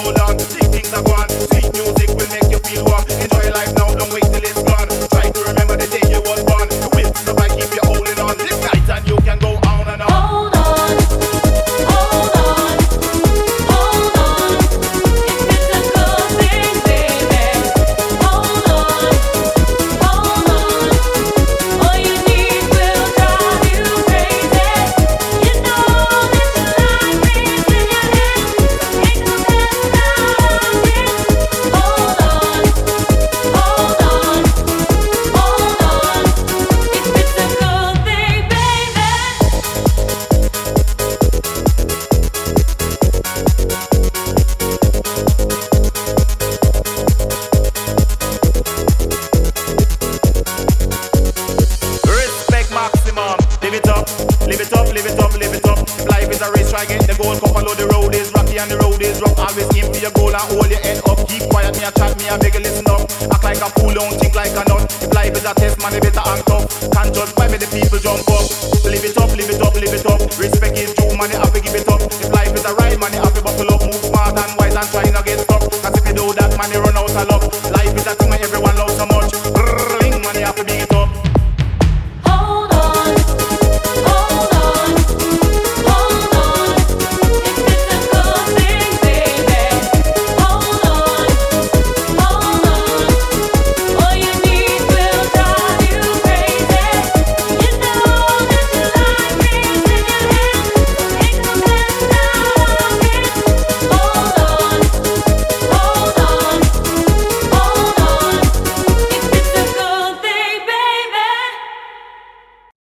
hold on. Big things are gone. Sweet music will make you feel warm. Enjoy life now, don't wait till it's gone. Try to remember the day you was born. The will to survive, keep you holding on. Live right and you can go on and on. Hold on, hold on, hold on. If it's a good thing, baby. Hold on, hold on. All you need will drive you crazy. You know that your life is in your hands. Ain't no getting out of it. Hold on, hold on, hold on. If it's a good thing, baby. Respect maximum. Live it up, live it up, live it up, live it up. If life is a race, try get the goal. Come follow the road is rocky and the road is rough. Always aim for your goal and hold your head up. Keep quiet, me a chat, me a beg you listen up. Act like a fool, don't think like a nut. If life is a test, man, you better act up. Can't judge by me, the people jump up. Live it up, live it up, live it up. Respect is due, man, you have to give it up. If life is a ride, man, you have to buckle up. Move smart and wise and try not get stuck. Cause if you do that, man, you run out of luck. Life is a thing and everyone loves so much.